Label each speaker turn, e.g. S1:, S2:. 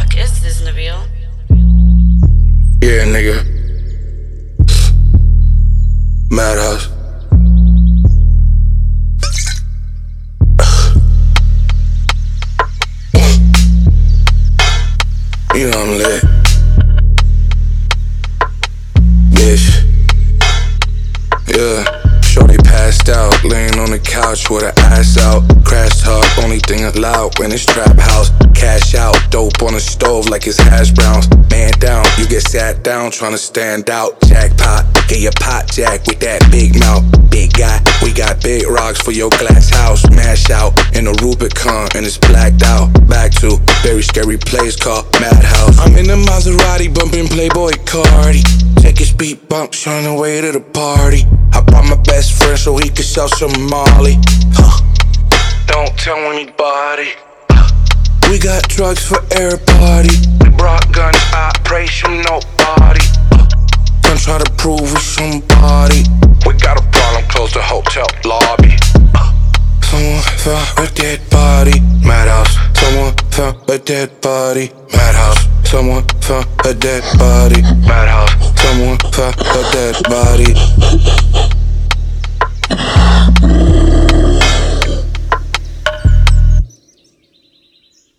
S1: fuck is this, Nabil?
S2: Yeah, nigga. Madhouse. You know I'm lit. Bitch. Yeah. Shorty passed out, laying on the couch with her ass out. Crash talk, only thing allowed when it's trap house. Cash out, dope on the stove like it's hash browns. Man down, you get sat down trying to stand out. Jackpot, get your pot jack with that big mouth. Big guy, we got big rocks for your glass house. Mash out in a Rubicon and it's blacked out. Back to very scary place called Madhouse. I'm in the Maserati bumping Playboy Cardi. Take his beat bump, shine away to the party. I brought my best friend so he could sell some Molly. Don't tell anybody. We got drugs for everybody. We brought guns, operation nobody. Don't try to prove we somebody. We got a problem, close the hotel lobby. Someone found a dead body. Madhouse. Someone found a dead body. Madhouse. Someone found a dead body. Madhouse. Someone found a dead body.